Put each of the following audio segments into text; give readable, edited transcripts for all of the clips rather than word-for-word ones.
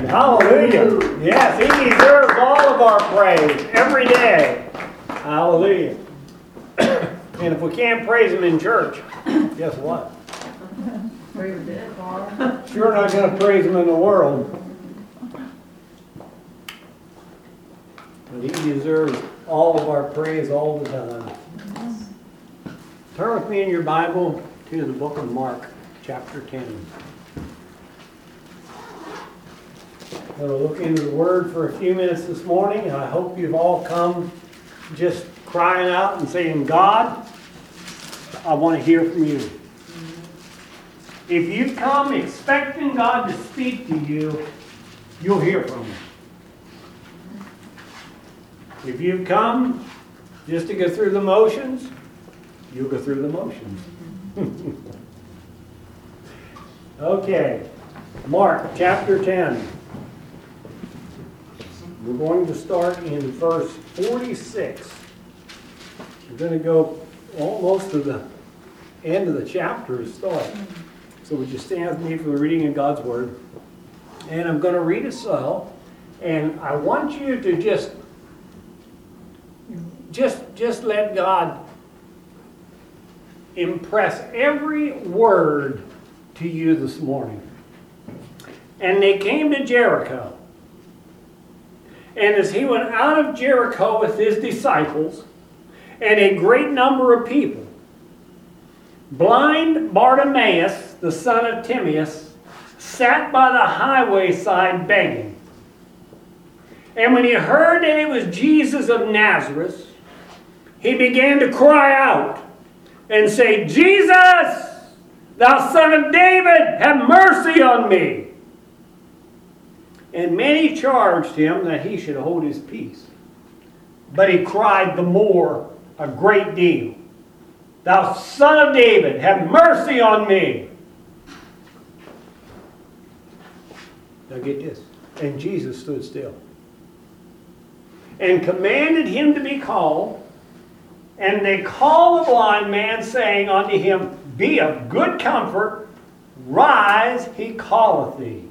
Amen. Hallelujah. Yes, He deserves all of our praise every day. Hallelujah. And if we can't praise Him in church, guess what? Sure not going to praise Him in the world. But He deserves all of our praise all the time. Turn with me in your Bible to the book of Mark, chapter 10. I'm going to look into the Word for a few minutes this morning, and I hope you've all come just crying out and saying, God, I want to hear from you. If you come expecting God to speak to you, you'll hear from Him. If you've come just to go through the motions, you'll go through the motions. Okay, Mark chapter 10. We're going to start in verse 46. We're going to go almost to the end of the chapter to start. So would you stand with me for the reading of God's Word? And I'm going to read it slow. And I want you to just let God impress every word to you this morning. And they came to Jericho. And as he went out of Jericho with his disciples and a great number of people, blind Bartimaeus, the son of Timaeus, sat by the highway side begging. And when he heard that it was Jesus of Nazareth, he began to cry out and say, Jesus, thou son of David, have mercy on me. And many charged him that he should hold his peace. But he cried the more a great deal, Thou son of David, have mercy on me. Now get this. And Jesus stood still and commanded him to be called. And they called the blind man, saying unto him, Be of good comfort, rise, he calleth thee.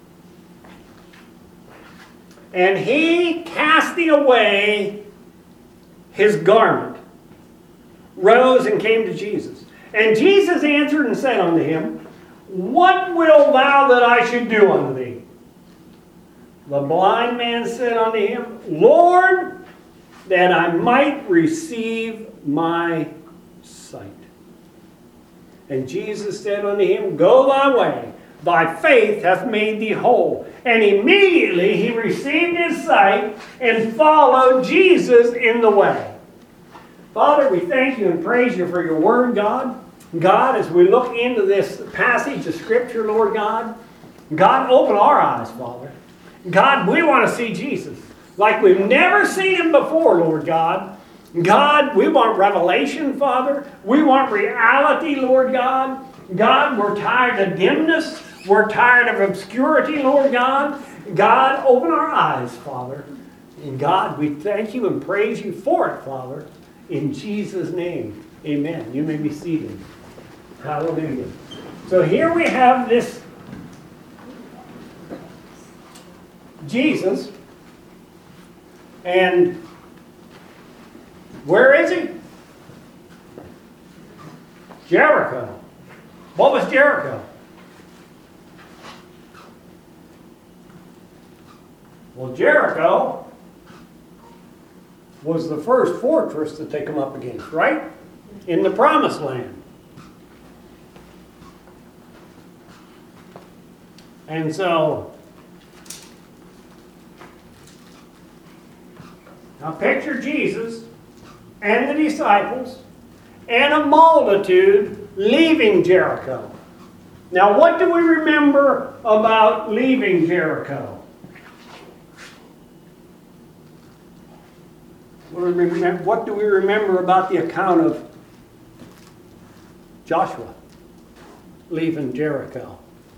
And he, casting away his garment, rose and came to Jesus. And Jesus answered and said unto him, What wilt thou that I should do unto thee? The blind man said unto him, Lord, that I might receive my sight. And Jesus said unto him, Go thy way, thy faith hath made thee whole. And immediately he received his sight and followed Jesus in the way. Father, we thank you and praise you for your word, God. God, as we look into this passage of Scripture, Lord God, God, open our eyes, Father. God, we want to see Jesus like we've never seen him before, Lord God. God, we want revelation, Father. We want reality, Lord God. God, we're tired of dimness. We're tired of obscurity, Lord God. God, open our eyes, Father. And God, we thank you and praise you for it, Father. In Jesus' name, amen. You may be seated. Hallelujah. So here we have this Jesus. And where is he? Jericho. What was Jericho? Well, Jericho was the first fortress that they come up against, right? In the Promised Land. And so, now picture Jesus and the disciples and a multitude leaving Jericho. Now, what do we remember about leaving Jericho? What do we remember about the account of Joshua leaving Jericho?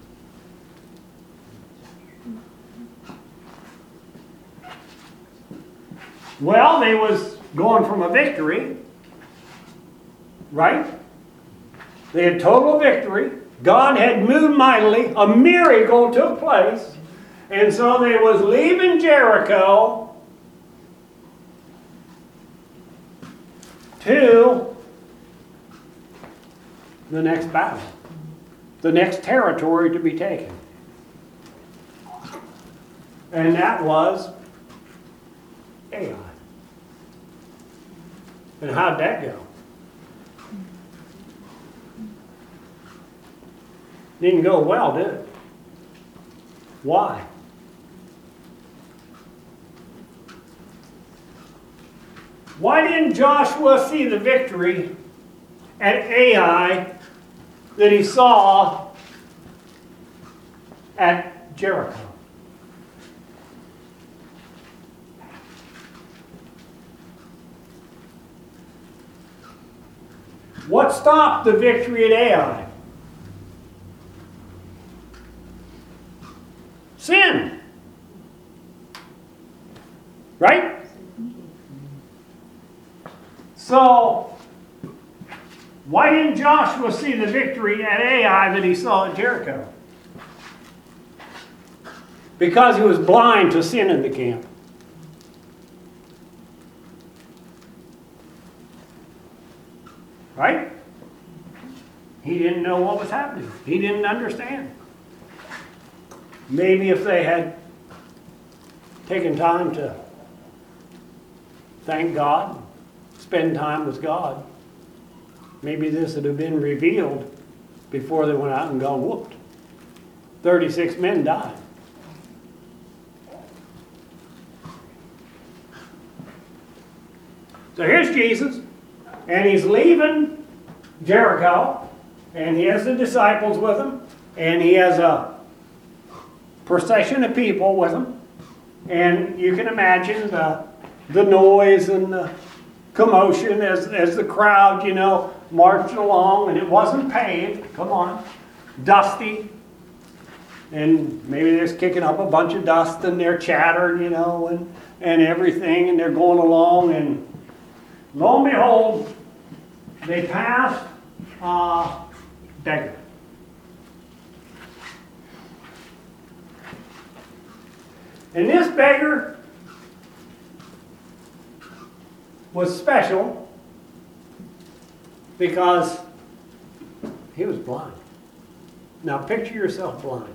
Well, they was going from a victory, right? They had total victory. God had moved mightily. A miracle took place. And so they was leaving Jericho to the next battle, the next territory to be taken. And that was Ai. And how'd that go? Didn't go well, did it? Why? Why didn't Joshua see the victory at Ai that he saw at Jericho? What stopped the victory at Ai? Sin. Right? So, why didn't Joshua see the victory at Ai that he saw at Jericho? Because he was blind to sin in the camp. Right? He didn't know what was happening. He didn't understand. Maybe if they had taken time to thank God, spend time with God, maybe this would have been revealed before they went out and got whooped. 36 men died. So here's Jesus, and he's leaving Jericho, and he has the disciples with him, and he has a procession of people with him, and you can imagine the noise and the commotion as the crowd, marched along, and it wasn't paved, come on, dusty, and maybe they're just kicking up a bunch of dust and they're chattering, and everything, and they're going along, and lo and behold, they passed a beggar. And this beggar was special because he was blind. Now picture yourself blind.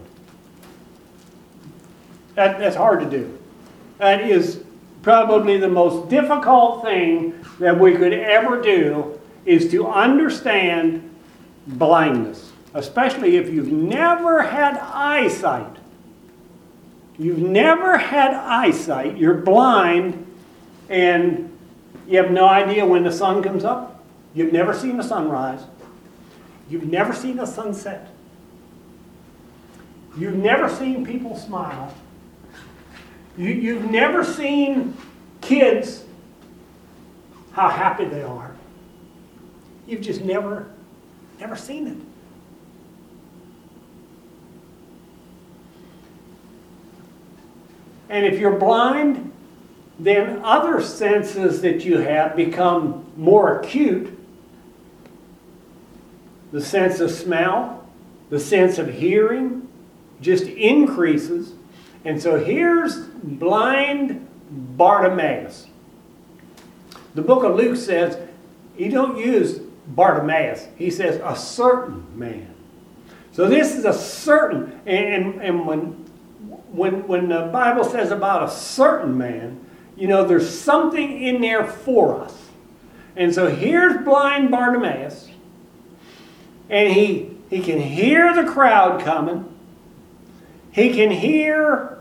That's hard to do. That is probably the most difficult thing that we could ever do, is to understand blindness. Especially if you've never had eyesight. You've never had eyesight, you're blind, and you have no idea when the sun comes up. You've never seen the sunrise. You've never seen a sunset. You've never seen people smile. You've never seen kids, how happy they are. You've just never seen it. And if you're blind, then other senses that you have become more acute. The sense of smell, the sense of hearing just increases. And so here's blind Bartimaeus. The book of Luke says, he don't use Bartimaeus. He says a certain man. So this is a certain, and when the Bible says about a certain man, there's something in there for us. And so here's blind Bartimaeus, and he can hear the crowd coming. He can hear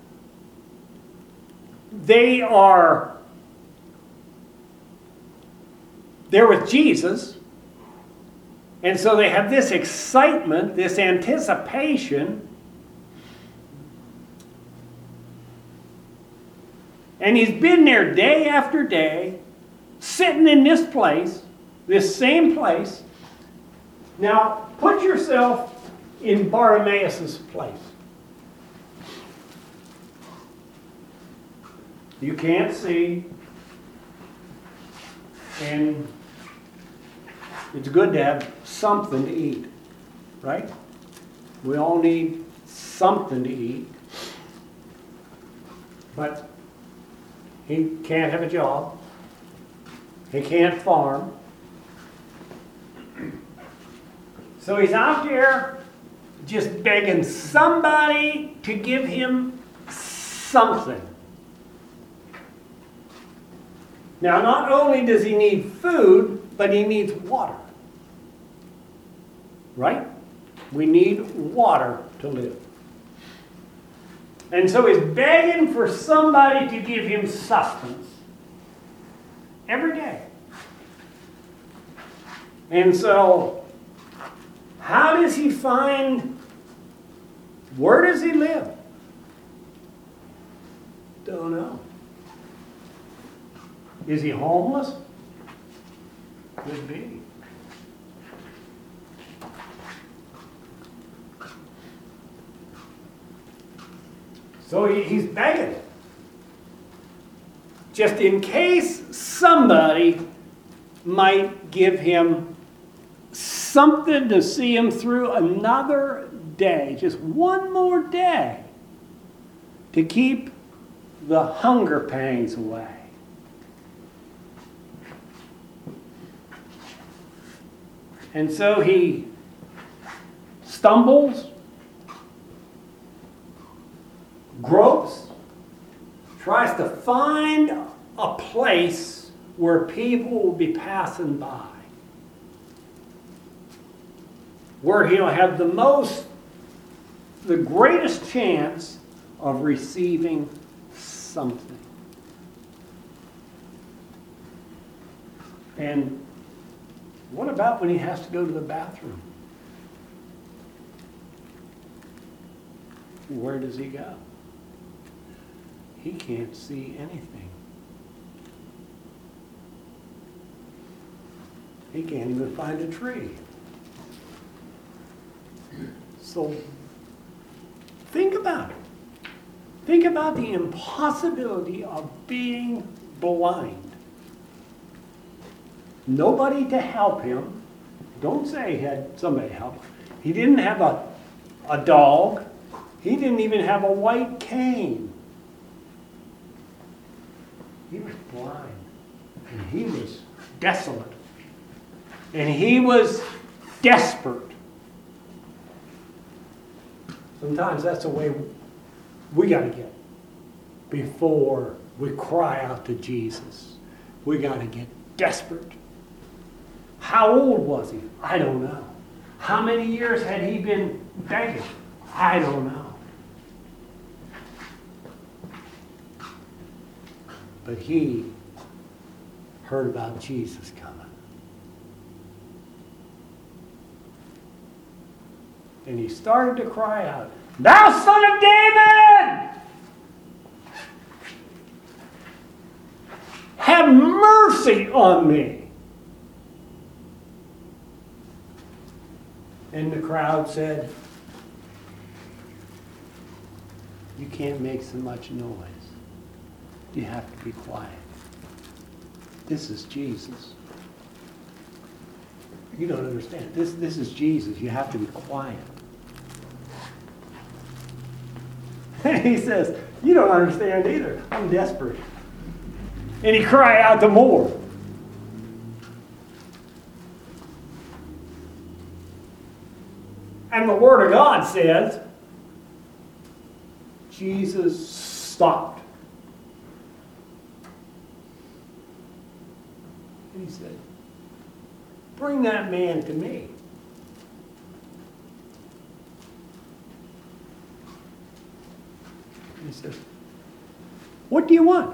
they're with Jesus. And so they have this excitement, this anticipation. And he's been there day after day, sitting in this place, this same place. Now, put yourself in Bartimaeus' place. You can't see, and it's good to have something to eat, right? We all need something to eat. But he can't have a job. He can't farm. So he's out there just begging somebody to give him something. Now, not only does he need food, but he needs water. Right? We need water to live. And so he's begging for somebody to give him sustenance every day. And so, how does he find, where does he live? Don't know. Is he homeless? Could be. So he's begging. Just in case somebody might give him something to see him through another day, just one more day, to keep the hunger pangs away. And so he stumbles, gropes, tries to find a place where people will be passing by, where he'll have the greatest chance of receiving something. And what about when he has to go to the bathroom? Where does he go? He can't see anything. He can't even find a tree. So think about it. Think about the impossibility of being blind. Nobody to help him. Don't say he had somebody to help him. He didn't have a dog. He didn't even have a white cane. He was blind. And he was desolate. And he was desperate. Sometimes that's the way we got to get before we cry out to Jesus. We got to get desperate. How old was he? I don't know. How many years had he been begging? I don't know. But he heard about Jesus coming. And he started to cry out, "Thou son of David! Have mercy on me." And the crowd said, "You can't make so much noise. You have to be quiet. This is Jesus. You don't understand. This is Jesus. You have to be quiet." And he says, "You don't understand either. I'm desperate." And he cried out the more. And the Word of God says, Jesus stopped. And he said, "Bring that man to me." And he says, "What do you want?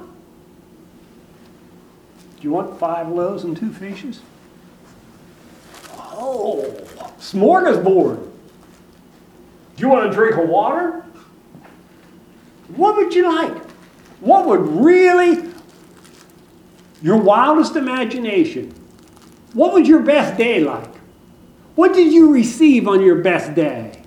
Do you want 5 loaves and 2 fishes? Oh, smorgasbord. Do you want a drink of water? What would you like? What would really, your wildest imagination, what was your best day like? What did you receive on your best day?"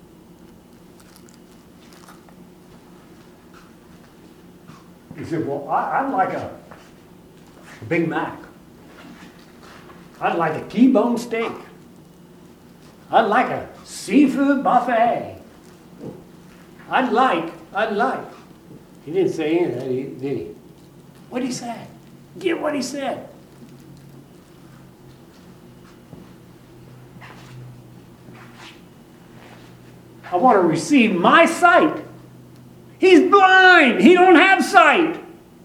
He said, "Well, I'd like a Big Mac. I'd like a T-bone steak. I'd like a seafood buffet. I'd like. He didn't say any of that, did he? What did he say? Get what he said. I want to receive my sight. He's blind. He don't have sight.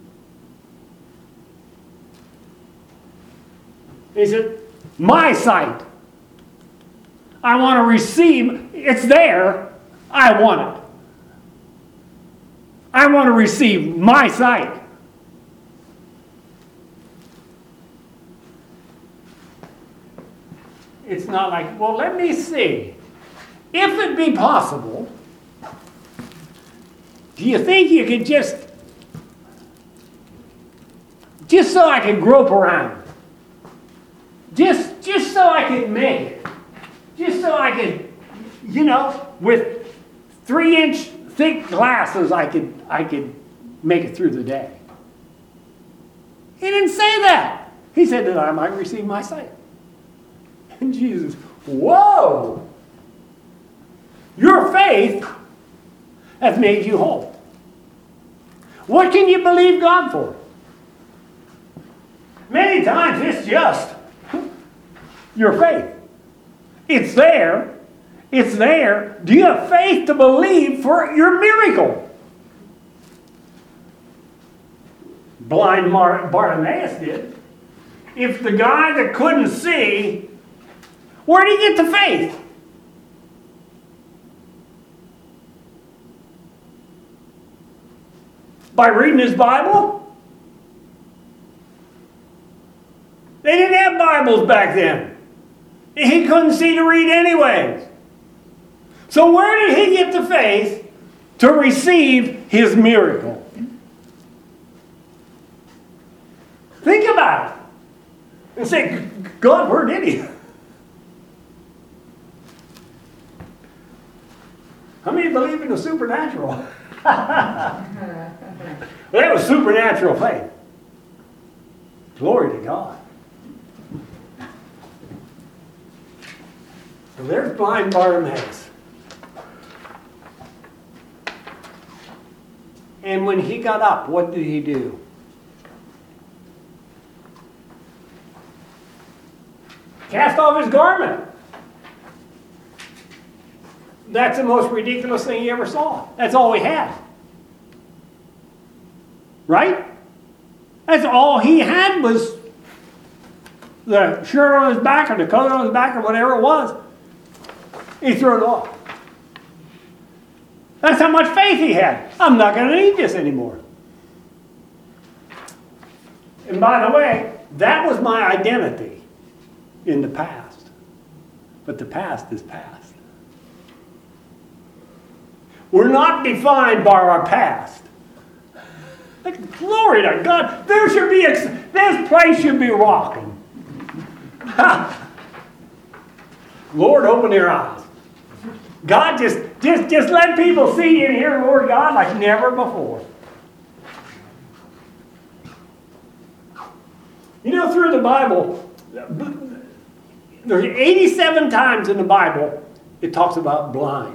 He said, my sight. I want to receive. It's there. I want it. I want to receive my sight. It's not like, well, let me see. If it be possible, do you think you could just so I could grope around, just so I could make it, just so I could, with 3-inch thick glasses, I could make it through the day. He didn't say that. He said that I might receive my sight. And Jesus, whoa! Your faith has made you whole. What can you believe God for? Many times it's just your faith. It's there. It's there. Do you have faith to believe for your miracle? Blind Bartimaeus did. If the guy that couldn't see, where did he get the faith? By reading his Bible? They didn't have Bibles back then. He couldn't see to read anyways. So where did he get the faith to receive his miracle? Think about it. And say, God, where did he? How many believe in the supernatural? That was supernatural faith. Glory to God. So there's blind Bartimaeus. And when he got up, what did he do? Cast off his garment. That's the most ridiculous thing he ever saw. That's all he had. Right? That's all he had was the shirt on his back or the coat on his back or whatever it was. He threw it off. That's how much faith he had. I'm not going to need this anymore. And by the way, that was my identity in the past. But the past is past. We're not defined by our past. Glory to God. This place should be rocking. Lord, open their eyes. God, just let people see and hear the Lord God like never before. Through the Bible, there's 87 times in the Bible it talks about blind.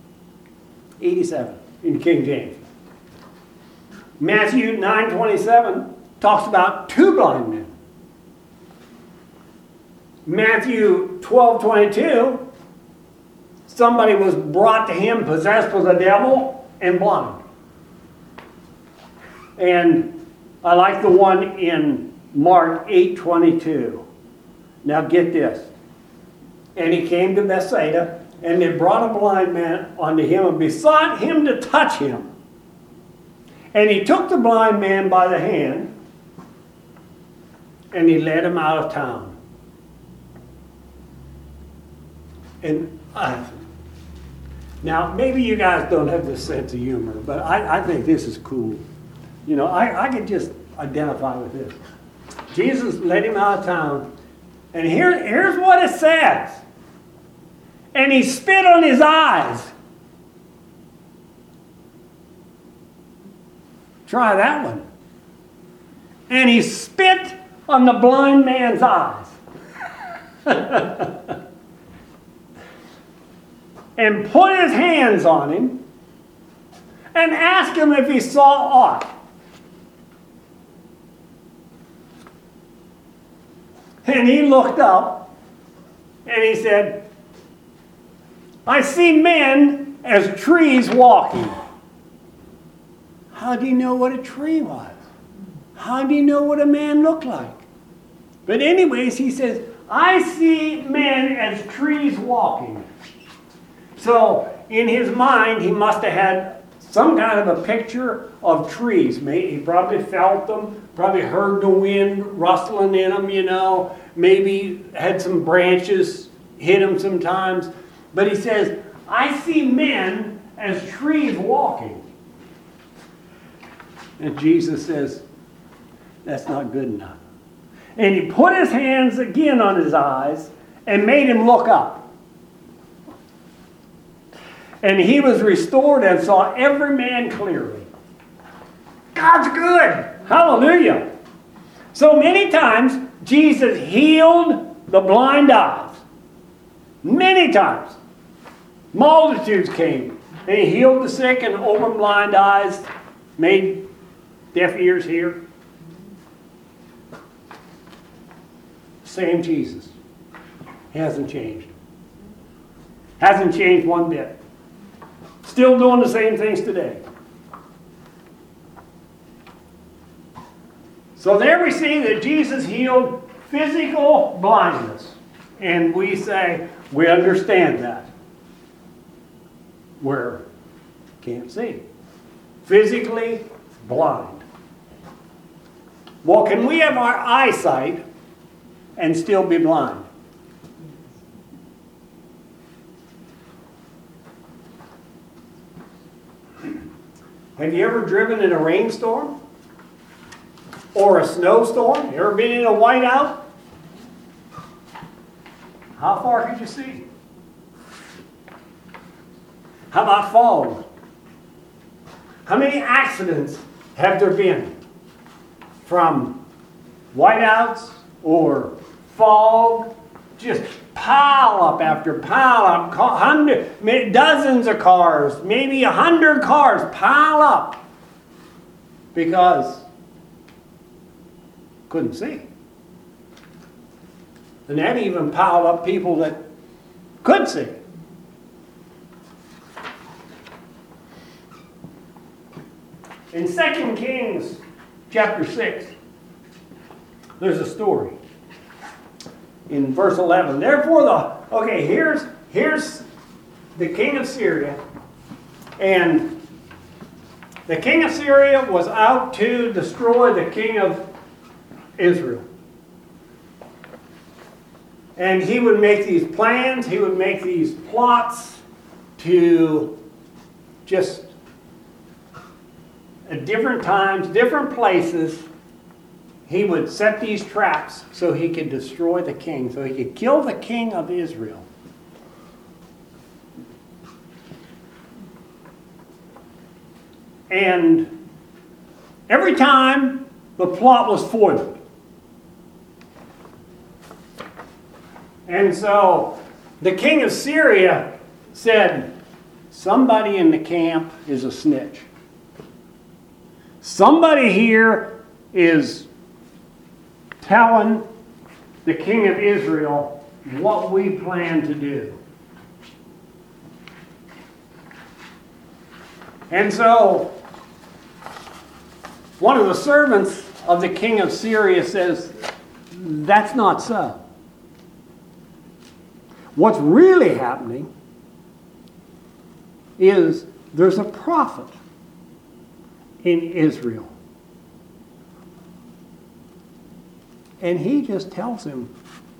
87 in King James. Matthew 9:27 talks about 2 blind men. Matthew 12:22, somebody was brought to him possessed with a devil and blind. And I like the one in Mark 8:22. Now get this. And he came to Bethsaida, and they brought a blind man unto him and besought him to touch him. And he took the blind man by the hand, and he led him out of town. And now, maybe you guys don't have this sense of humor, but I think this is cool. I can just identify with this. Jesus led him out of town, and here's what it says. And he spit on his eyes. Try that one. And he spit on the blind man's eyes. And put his hands on him and asked him if he saw aught. And he looked up and he said, I see men as trees walking. How do you know what a tree was? How do you know what a man looked like? But anyways, he says, I see men as trees walking. So in his mind, he must have had some kind of a picture of trees. He probably felt them, probably heard the wind rustling in them, you know. Maybe had some branches hit him sometimes. But he says, I see men as trees walking. And Jesus says, that's not good enough. And he put his hands again on his eyes and made him look up. And he was restored and saw every man clearly. God's good. Hallelujah. So many times, Jesus healed the blind eyes. Many times. Multitudes came. And he healed the sick and opened blind eyes, made deaf ears hear. Same Jesus. He hasn't changed. Hasn't changed one bit. Still doing the same things today. So there we see that Jesus healed physical blindness. And we say, we understand that. We're can't see. Physically blind. Well, can we have our eyesight and still be blind? Have you ever driven in a rainstorm? Or a snowstorm? You ever been in a whiteout? How far could you see? How about fog? How many accidents have there been from whiteouts or fog? Just pile up after pile up, dozens of cars, maybe 100 cars pile up because couldn't see. And that even piled up people that could see. In 2 Kings chapter 6, there's a story. In verse 11, here's the king of Syria, and the king of Syria was out to destroy the king of Israel. And he would make these plans, he would make these plots to just at different times, different places, he would set these traps so he could destroy the king, so he could kill the king of Israel. And every time the plot was foiled. And so the king of Syria said, somebody in the camp is a snitch. Somebody here is telling the king of Israel what we plan to do. And so one of the servants of the king of Syria says, that's not so. What's really happening is there's a prophet in Israel. And he just tells him,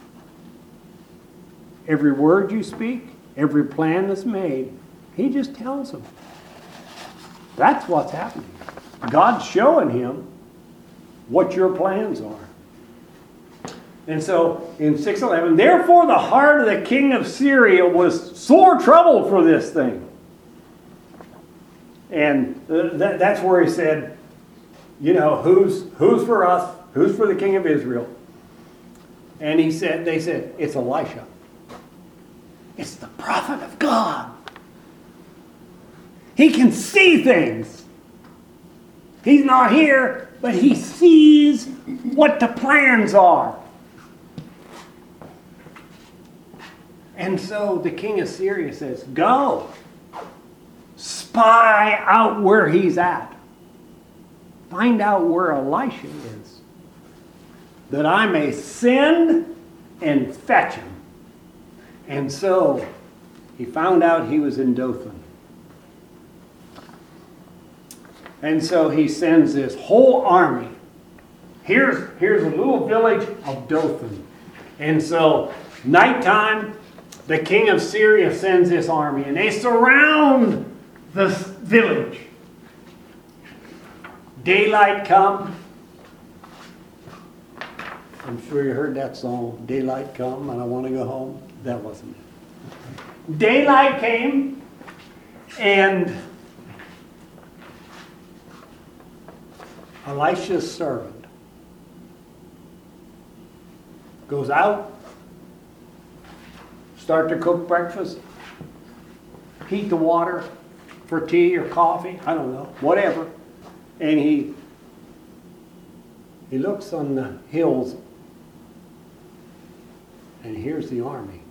every word you speak, every plan that's made, he just tells him. That's what's happening. God's showing him what your plans are. And so in 6:11, therefore the heart of the king of Syria was sore troubled for this thing. And that's where he said, you know, who's for us? Who's for the king of Israel? And they said, it's Elisha. It's the prophet of God. He can see things. He's not here, but he sees what the plans are. And so the king of Syria says, go, spy out where he's at. Find out where Elisha is, that I may send and fetch him. And so he found out he was in Dothan. And so he sends this whole army. Here's a little village of Dothan. And so nighttime, the king of Syria sends this army, and they surround the village. Daylight come. I'm sure you heard that song, Daylight Come and I Want to Go Home. That wasn't it. Daylight came, and Elisha's servant goes out, start to cook breakfast, heat the water for tea or coffee, I don't know, whatever. And he looks on the hills, and here's the army.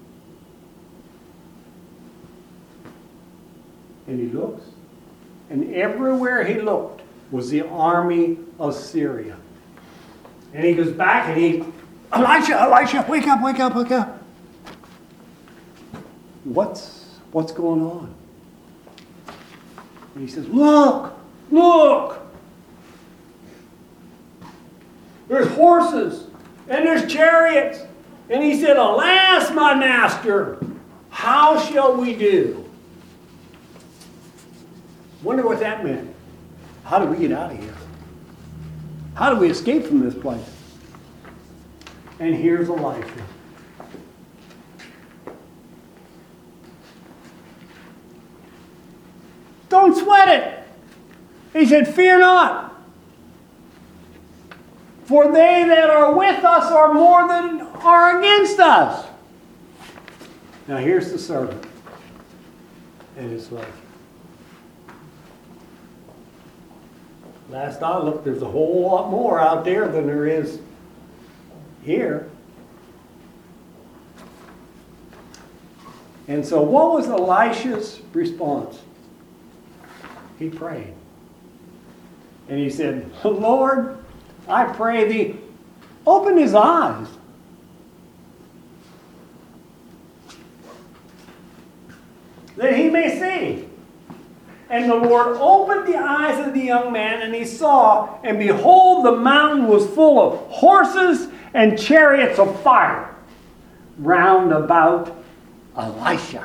And he looks, and everywhere he looked was the army of Syria. And he goes back and Elisha, wake up, wake up, wake up. What's going on? And he says, look. There's horses and there's chariots. And he said, alas, my master, how shall we do? Wonder what that meant. How do we get out of here? How do we escape from this place? And here's Elisha. Don't sweat it. He said, fear not. For they that are with us are more than are against us. Now here's the servant and his wife. Last I looked, there's a whole lot more out there than there is here. And so what was Elisha's response? He prayed. And he said, Lord, I pray thee, open his eyes. That he may see. And the Lord opened the eyes of the young man, and he saw, and behold, the mountain was full of horses and chariots of fire round about Elisha.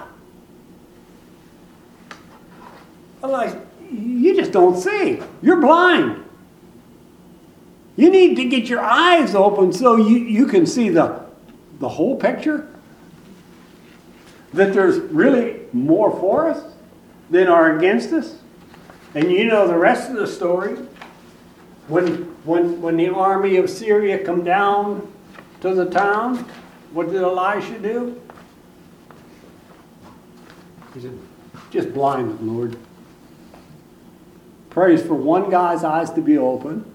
Elisha, you just don't see. You're blind. You need to get your eyes open so you can see the whole picture. That there's really more for us than are against us. And you know the rest of the story. When the army of Syria come down to the town, what did Elisha do? He said, just blind them, Lord. Prays for one guy's eyes to be open,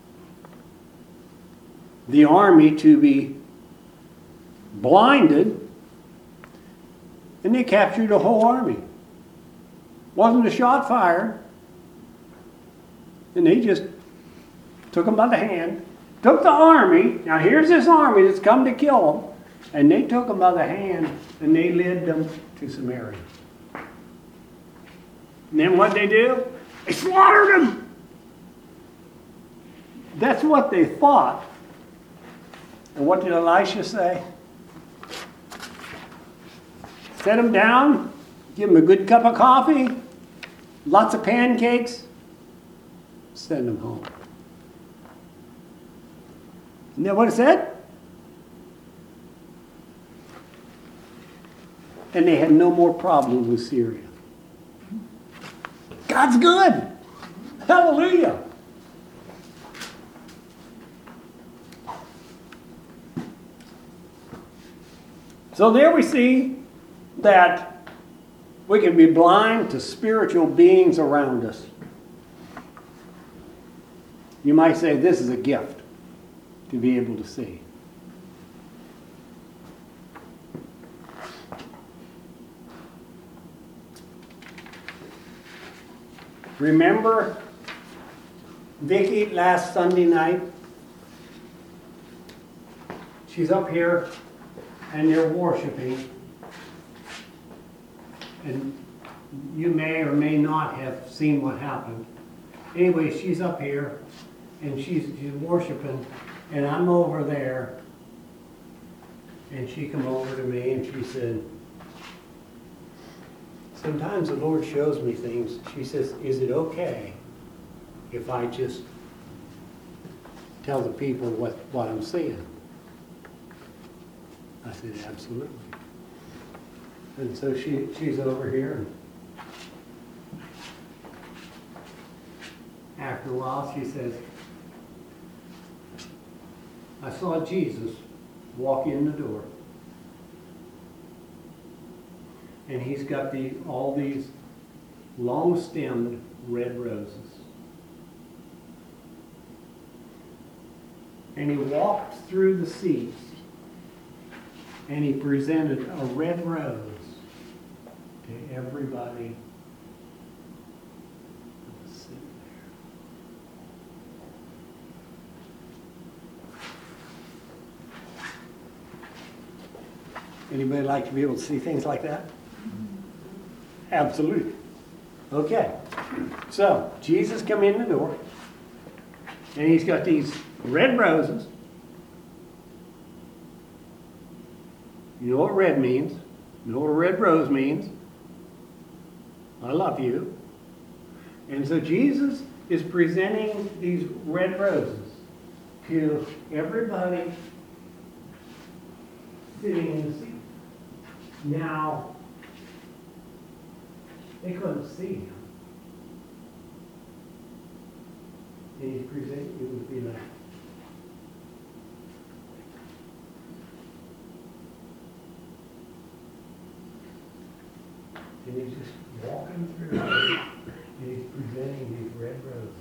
the army to be blinded, and they captured the whole army. Wasn't a shot fired. And they just took them by the hand, took the army. Now here's this army that's come to kill them. And they took them by the hand and they led them to Samaria. And then what they do? They slaughtered them. That's what they thought. And what did Elisha say? Set them down, give them a good cup of coffee, lots of pancakes, send them home. Isn't that what it said? And they had no more problems with Syria. God's good. Hallelujah. So there we see that We can be blind to spiritual beings around us. You might say this is a gift to be able to see. Remember Vicki last Sunday night? She's up here and they're worshiping. And you may or may not have seen what happened. Anyway, she's up here and she's worshiping, and I'm over there. And she come over to me and she said, sometimes the Lord shows me things. She says, is it okay if I just tell the people what I'm seeing? I said, absolutely. And so she's over here. And after a while, she says, I saw Jesus walk in the door. And he's got all these long-stemmed red roses. And he walked through the seats. And he presented a red rose to everybody that was sitting there. Anybody like to be able to see things like that? Absolutely. Okay. So, Jesus come in the door, and he's got these red roses. You know what red means. You know what a red rose means. I love you. And so Jesus is presenting these red roses to everybody sitting in the seat. Now, they couldn't see him. And he's presenting, it would be like, and he's just walking through, and he's presenting these red roses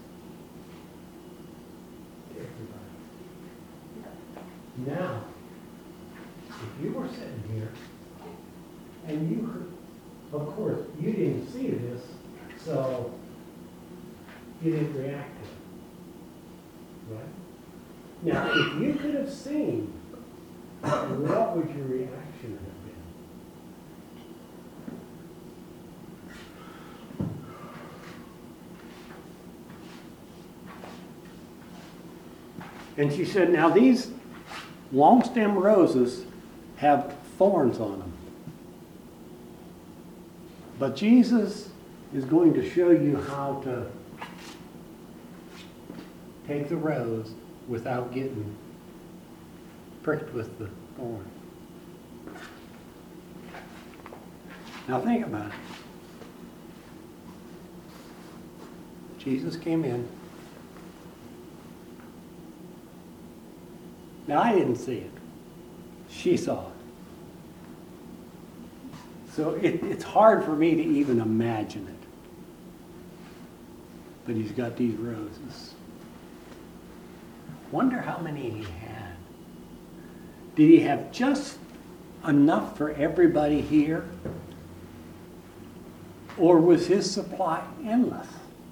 to everybody. Now, if you were sitting here, and you could, of course, you didn't see this, so you didn't react to it, right? Now, if you could have seen, what would your reaction have been? And she said, now these long stem roses have thorns on them. But Jesus is going to show you how to take the rose without getting pricked with the thorn. Now think about it. Jesus came in. Now, I didn't see it. She saw it. So it's hard for me to even imagine it. But he's got these roses. Wonder how many he had. Did he have just enough for everybody here? Or was his supply endless?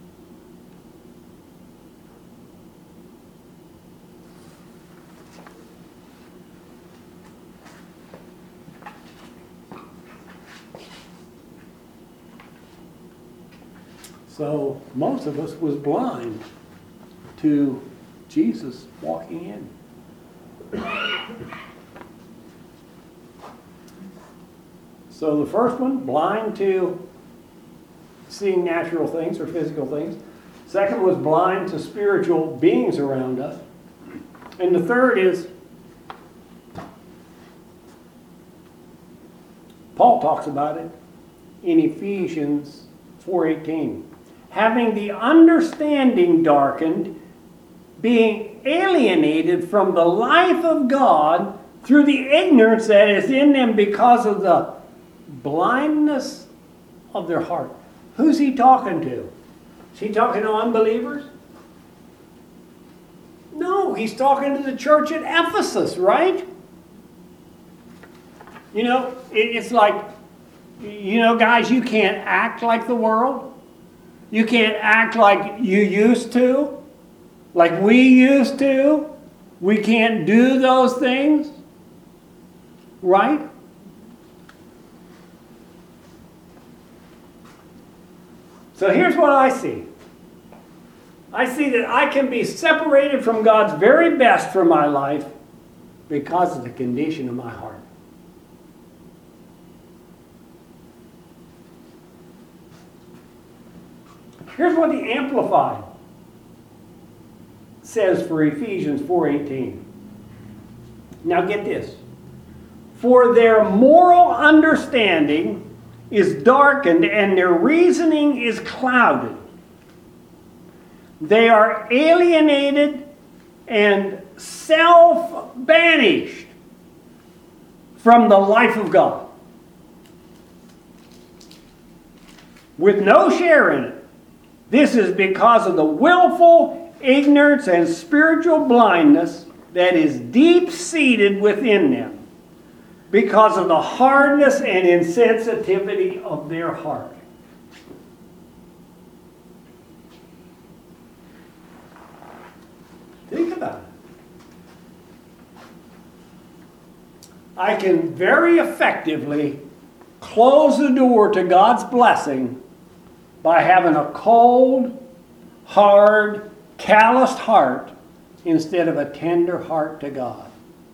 So most of us was blind to Jesus walking in. So the first one, blind to seeing natural things or physical things. Second was blind to spiritual beings around us. And the third is, Paul talks about it in Ephesians 4:18. Having the understanding darkened, being alienated from the life of God through the ignorance that is in them because of the blindness of their heart. Who's he talking to? Is he talking to unbelievers? No, he's talking to the church at Ephesus, right? You know, it's like, you know, guys, you can't act like the world. You can't act like you used to, like we used to. We can't do those things, right? So here's what I see. I see that I can be separated from God's very best for my life because of the condition of my heart. Here's what the Amplified says for Ephesians 4:18. Now get this. For their moral understanding is darkened and their reasoning is clouded. They are alienated and self-banished from the life of God, with no share in it. This is because of the willful ignorance and spiritual blindness that is deep-seated within them, because of the hardness and insensitivity of their heart. Think about it. I can very effectively close the door to God's blessing by having a cold, hard, calloused heart instead of a tender heart to God.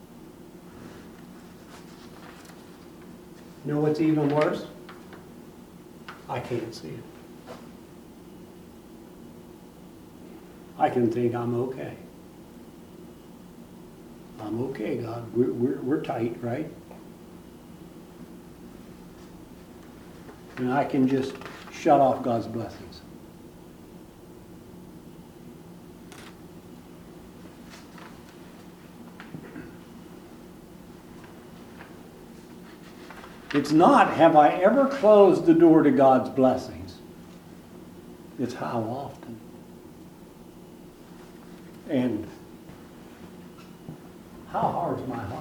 You know what's even worse? I can't see it. I can think I'm okay. I'm okay, God. We're tight, right? And I can just shut off God's blessings. It's not, have I ever closed the door to God's blessings? It's how often. And how hard is my heart?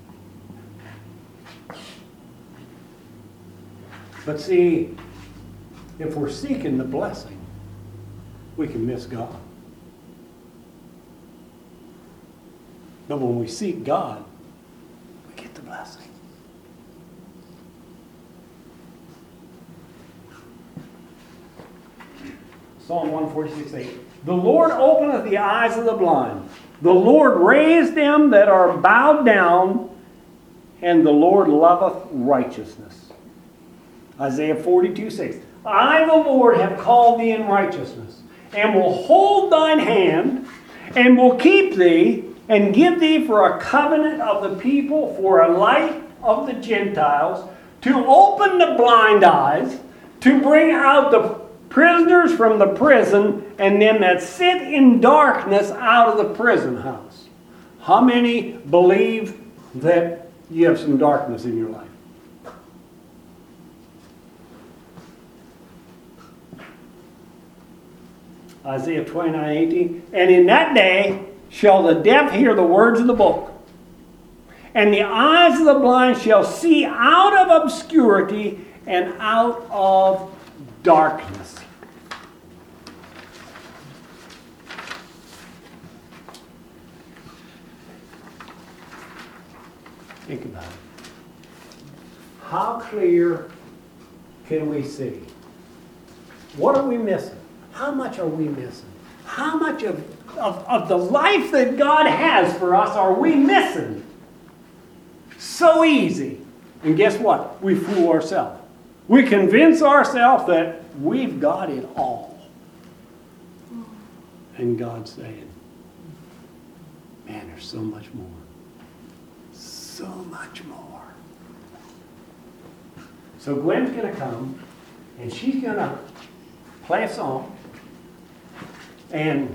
But see, if we're seeking the blessing, we can miss God. But when we seek God, we get the blessing. Psalm 146:8. The Lord openeth the eyes of the blind. The Lord raised them that are bowed down, and the Lord loveth righteousness. Isaiah 42:6. I, the Lord, have called thee in righteousness, and will hold thine hand, and will keep thee, and give thee for a covenant of the people, for a light of the Gentiles, to open the blind eyes, to bring out the prisoners from the prison, and them that sit in darkness out of the prison house. How many believe that you have some darkness in your life? Isaiah 29:18. And in that day shall the deaf hear the words of the book, and the eyes of the blind shall see out of obscurity and out of darkness. Think about it. How clear can we see? What are we missing? How much are we missing? How much of the life that God has for us are we missing? So easy. And guess what? We fool ourselves. We convince ourselves that we've got it all. And God's saying, man, there's so much more. So much more. So Gwen's going to come, and she's going to play a song. And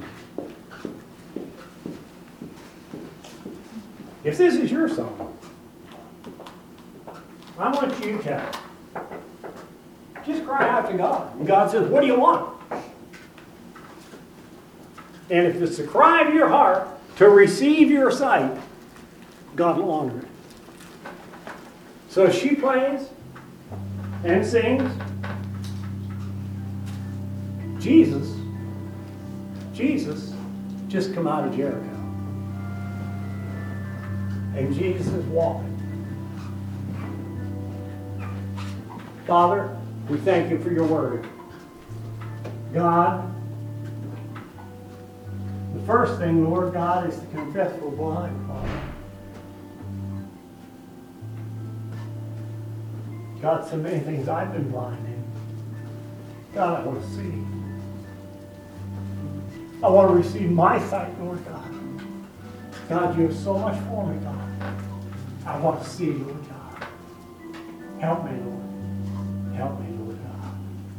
if this is your song, I want you to just just cry out to God. And God says, what do you want? And if it's the cry of your heart to receive your sight, God will honor it. So she plays and sings. Jesus just come out of Jericho. And Jesus is walking. Father, we thank you for your word. God, the first thing, Lord God, is to confess we're blind, Father. God, so many things I've been blind in. God, I want to see. I want to receive my sight, Lord God. God, you have so much for me, God. I want to see, Lord God. Help me, Lord. Help me, Lord God.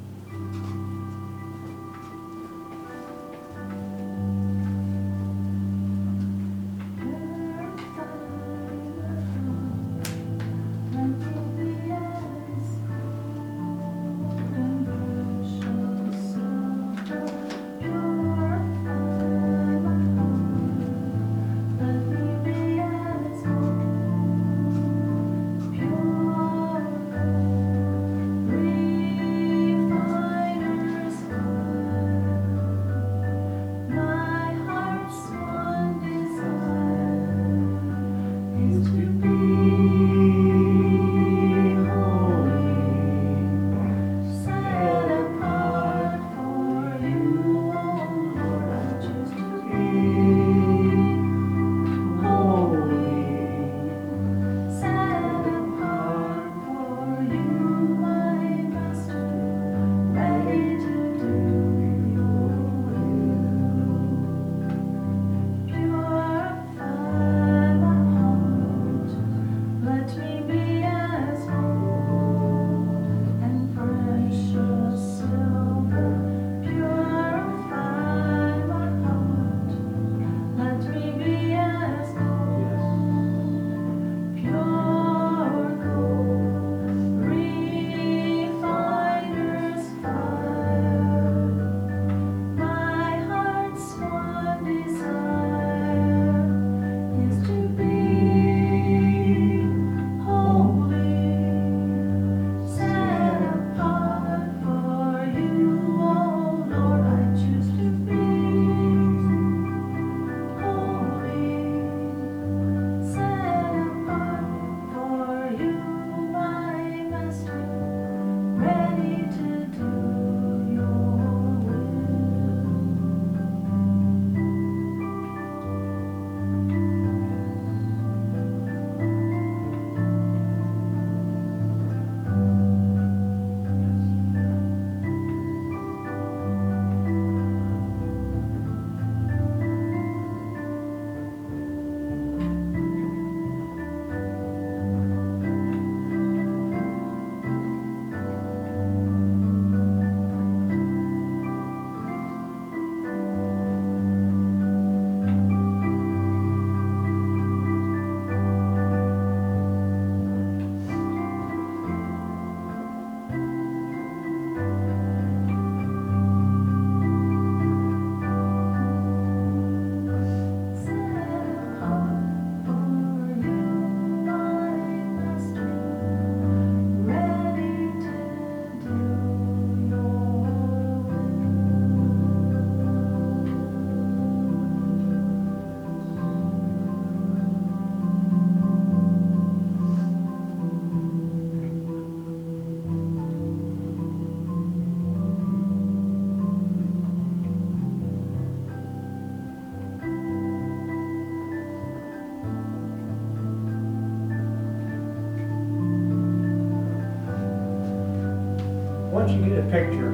Once you get a picture,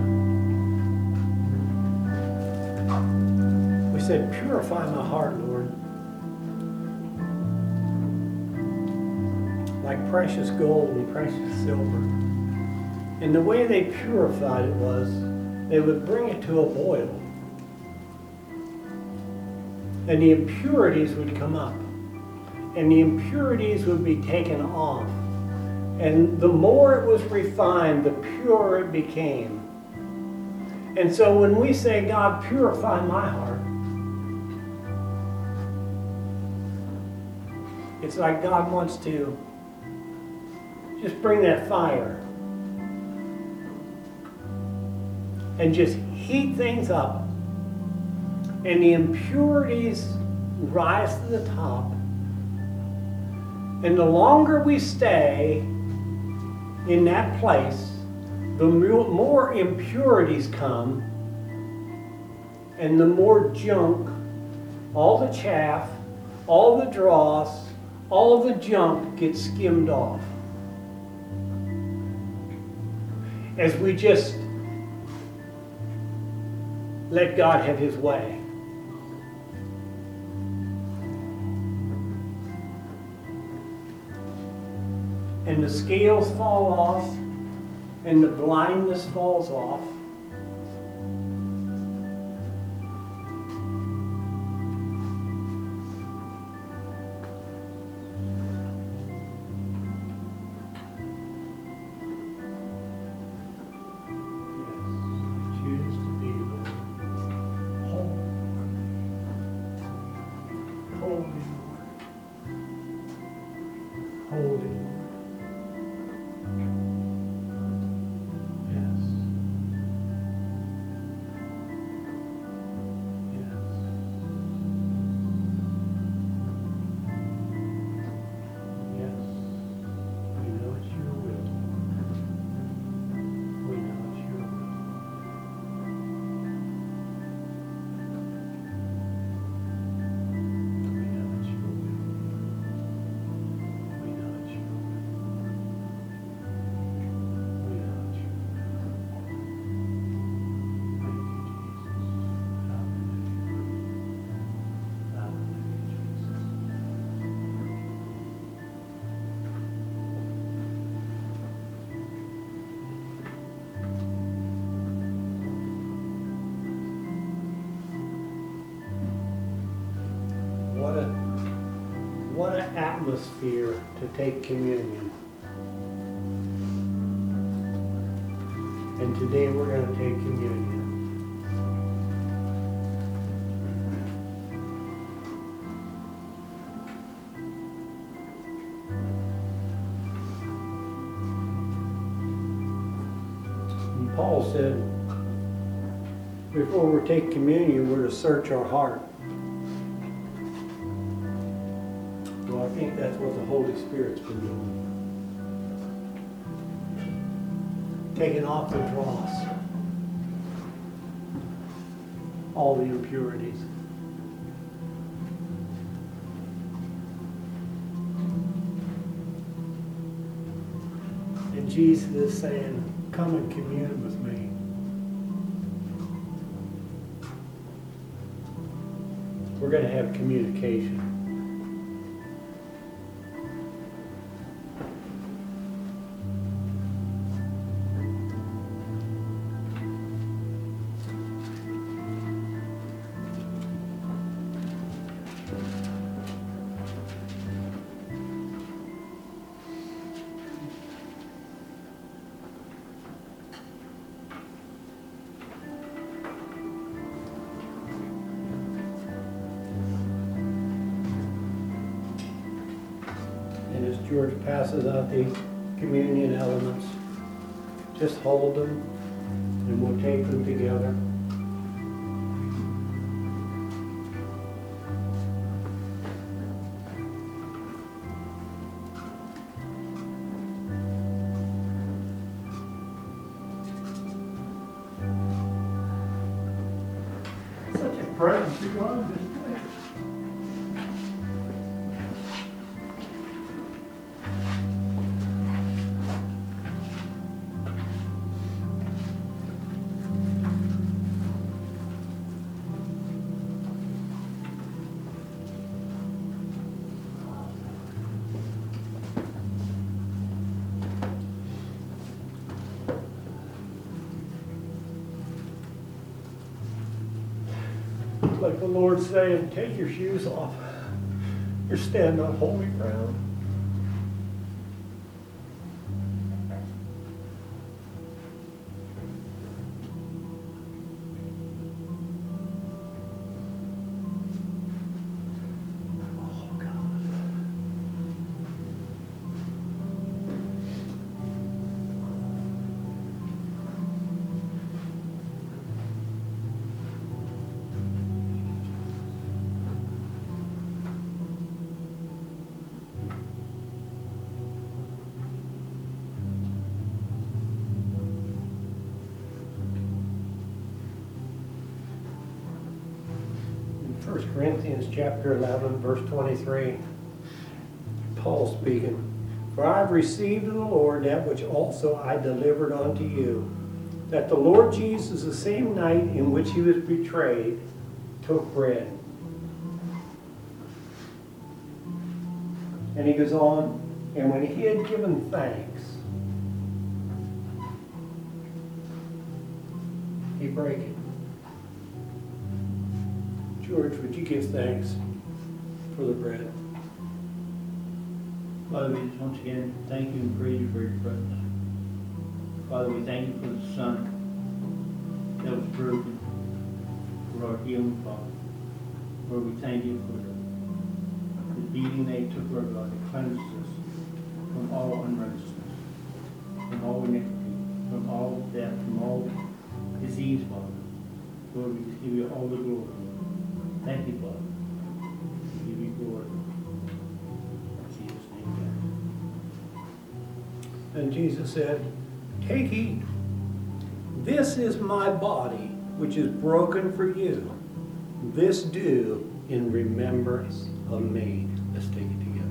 we said, purify my heart, Lord, like precious gold and precious silver. And the way they purified it was, they would bring it to a boil, and the impurities would come up, and the impurities would be taken off, And the more it was refined, the purer it became. And so when we say, God, purify my heart, it's like God wants to just bring that fire and just heat things up. And the impurities rise to the top. And the longer we stay in that place, the more impurities come, and the more junk, all the chaff, all the dross, all of the junk gets skimmed off. As we just let God have His way. And the scales fall off, and the blindness falls off. What an atmosphere to take communion. And today we're going to take communion. And Paul said, before we take communion, we're to search our heart. Well, I think that's what the Holy Spirit's been doing. Taking off the dross. All the impurities. And Jesus is saying, come and commune with me. We're going to have communication. George passes out the communion elements. Just hold them and we'll take them together. Such a presence of God in this place. Like the Lord's saying, take your shoes off. You're standing on holy ground. 1 Corinthians chapter 11, verse 23. Paul speaking. For I have received of the Lord that which also I delivered unto you, that the Lord Jesus, the same night in which he was betrayed, took bread. And he goes on, and when he had given thanks, he brake it. George, would you give thanks for the bread? Father, we just once again thank you and praise you for your presence. Father, we thank you for the Son that was broken for our healing, Father. Lord, we thank you for the beating they took, Lord God, that cleanses us from all unrighteousness, from all iniquity, from all death, from all disease, Father. Lord, we just give you all the glory. Thank you, Father. We give you glory. In Jesus' name, amen. And Jesus said, take, eat. This is my body, which is broken for you. This do in remembrance of me. Let's take it together.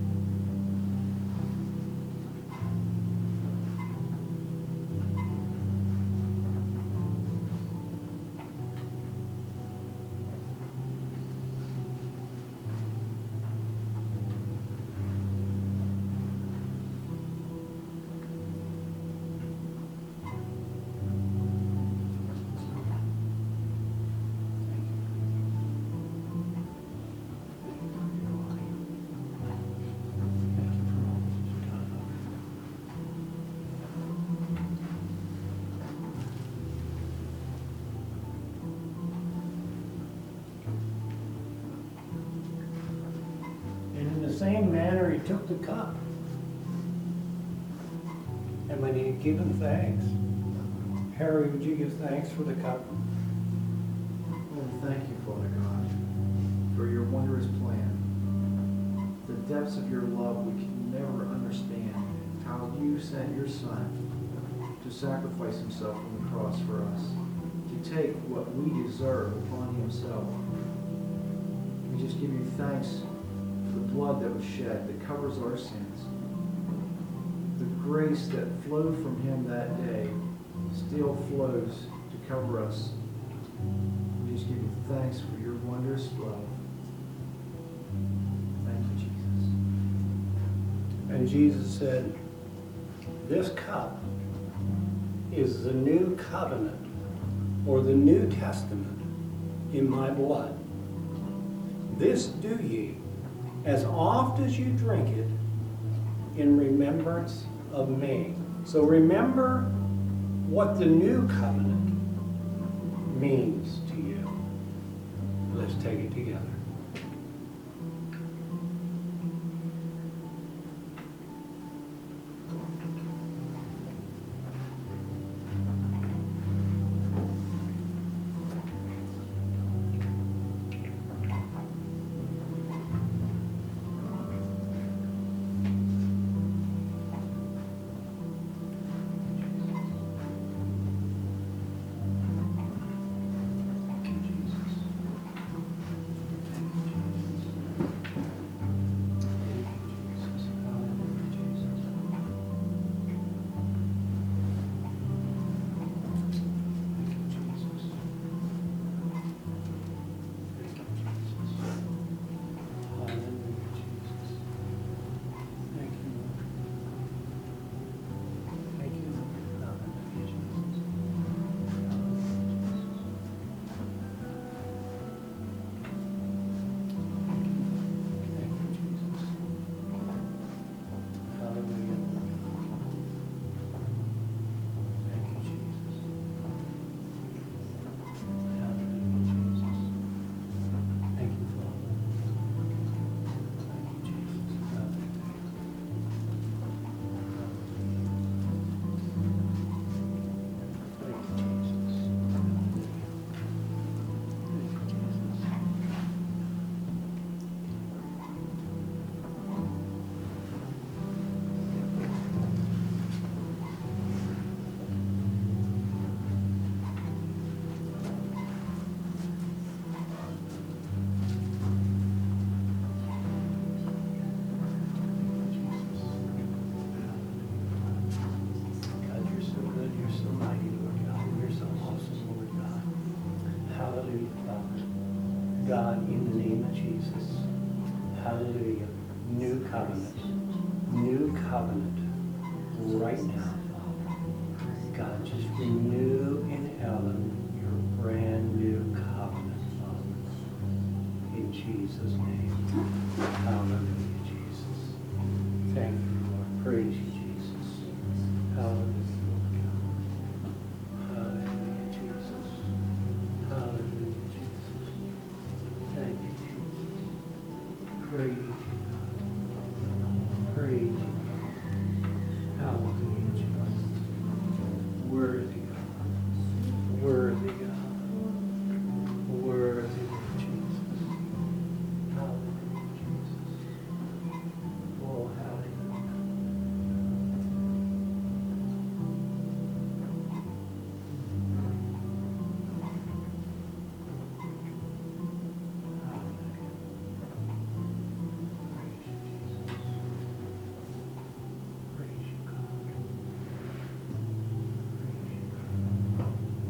In the same manner, he took the cup. And when he had given thanks, Harry, would you give thanks for the cup? Lord, thank you, Father God, for your wondrous plan. The depths of your love we can never understand. How you sent your Son to sacrifice himself on the cross for us, to take what we deserve upon himself. We just give you thanks for the blood that was shed that covers our sins. The grace that flowed from him that day still flows to cover us. We just give you thanks for your wondrous love. Thank you, Jesus. And Jesus said, this cup is the new covenant, or the New Testament, in my blood. This do ye, as oft as you drink it, in remembrance of me. So remember what the new covenant means to you. Let's take it together. in the name of Jesus. Hallelujah. New covenant. New covenant. Right now, Father. God, just renew in Ellen your brand new covenant, Father. In Jesus' name. Hallelujah, Jesus. Thank you, Lord. Praise you, Jesus. Hallelujah, Lord God. Hallelujah, Jesus. Hallelujah, Jesus. Thank you, Jesus. Praise you, God. Praise you, God. Hallelujah, Jesus. Worthy God. Worthy God. Worthy Lord Jesus. Hallelujah, Jesus. Oh, hallelujah. Praise you, God. Praise you, God.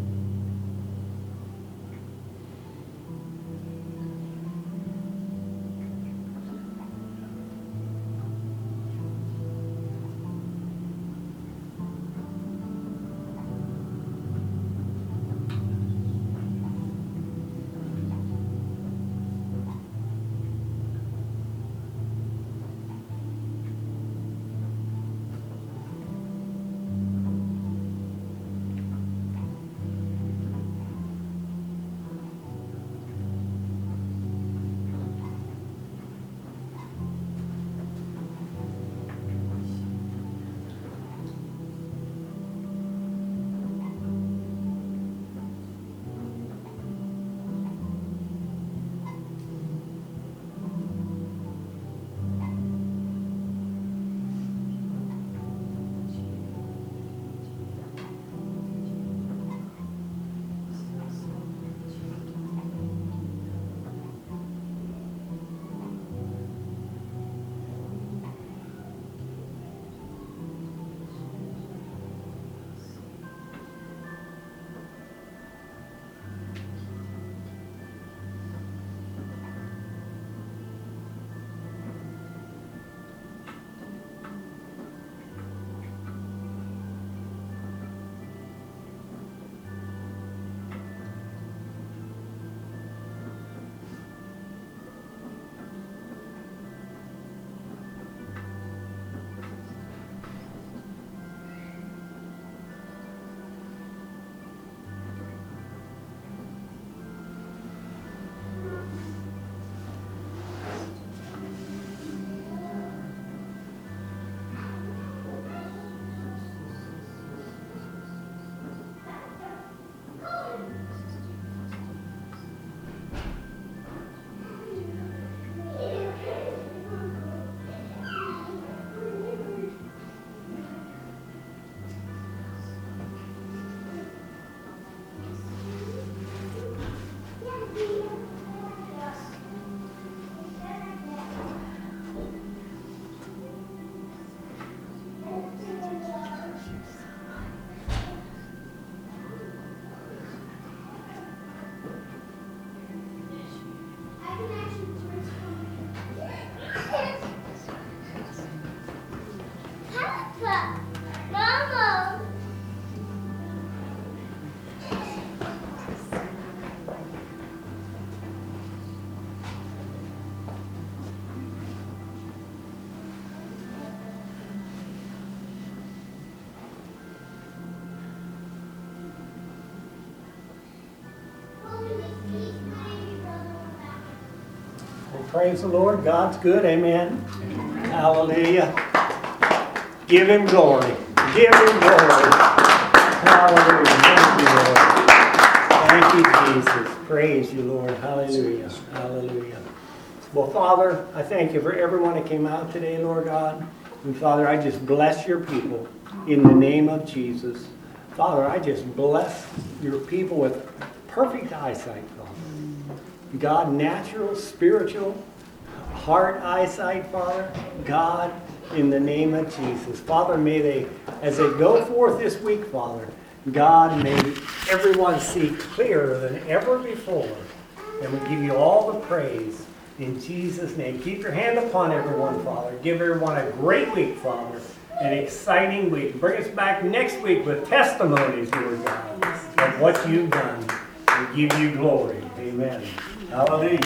Praise the Lord. God's good. Amen. Hallelujah. Give him glory. Give him glory. Hallelujah. Thank you, Lord. Thank you, Jesus. Praise you, Lord. Hallelujah. Hallelujah. Well, Father, I thank you for everyone that came out today, Lord God. And Father, I just bless your people in the name of Jesus. Father, I just bless your people with perfect eyesight, Father. God, natural, spiritual, heart eyesight, Father. God, in the name of Jesus. Father, may they, as they go forth this week, Father, God, may everyone see clearer than ever before. And we give you all the praise in Jesus' name. Keep your hand upon everyone, Father. Give everyone a great week, Father. An exciting week. Bring us back next week with testimonies, Lord God, of what you've done. We give you glory. Amen. Hallelujah.